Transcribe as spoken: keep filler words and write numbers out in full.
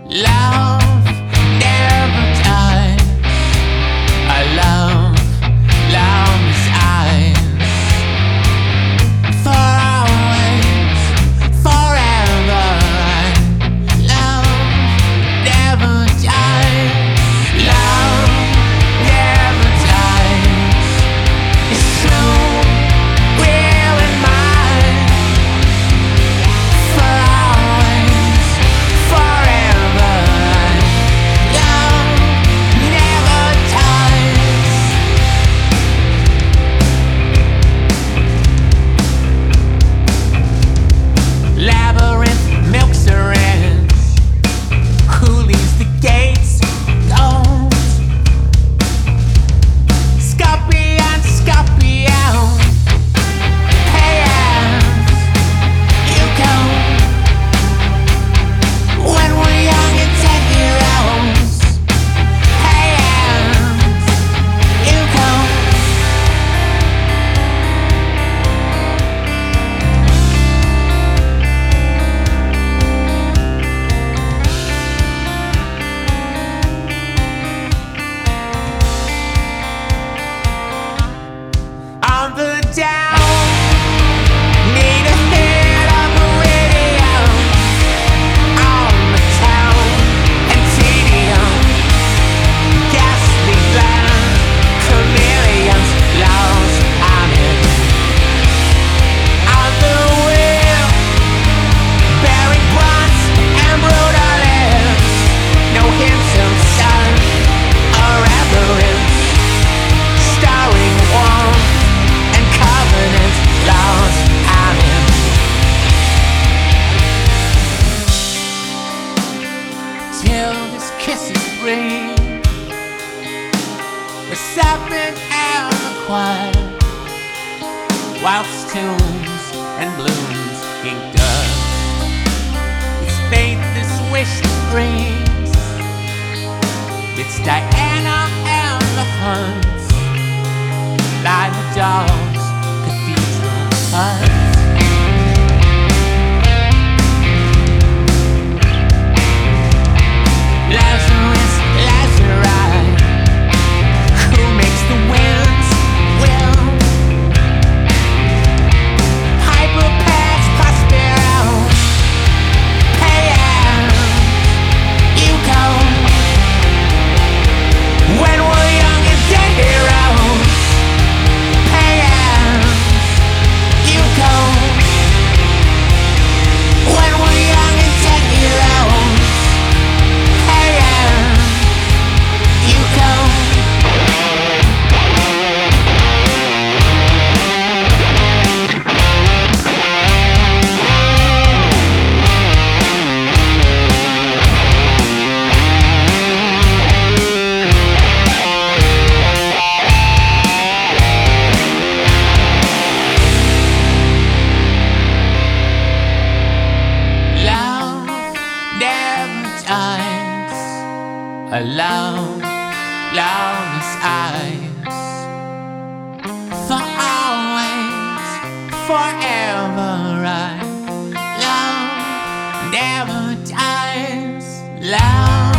Love never dies. I love, love's eyes. For always, forever. Love never dies. Love never dies. It's so real and mine. For always, forever. Love never dies. Labyrinth milks her ends. Who leaves the gates closed? Scorpion, Scorpio, hey, as you go. When we're young and ten year olds, hey, as you go. On the down, need a hit of a radio. On the town, and tedium, ghastly blind chameleons lost on it. On the wheel, bearing bronze and brutalist. No hints of sun or reverence. Starring warmth and covenant lost on him. Till his kisses ring, the serpent and the choir, whilst tunes and blooms ink dust. His faith, this wish brings, it's Diana and the hunts, lie the dogs, cathedral huts. Lazarus, Lazarus, who makes the winds will? Hyperpass, Prospero, hey, as you go. When we're young and dead heroes, hey, as you go. When we're young and dead heroes, hey, as you go. Love never dies. I love, love's eyes. For always, forever. I love never dies. Love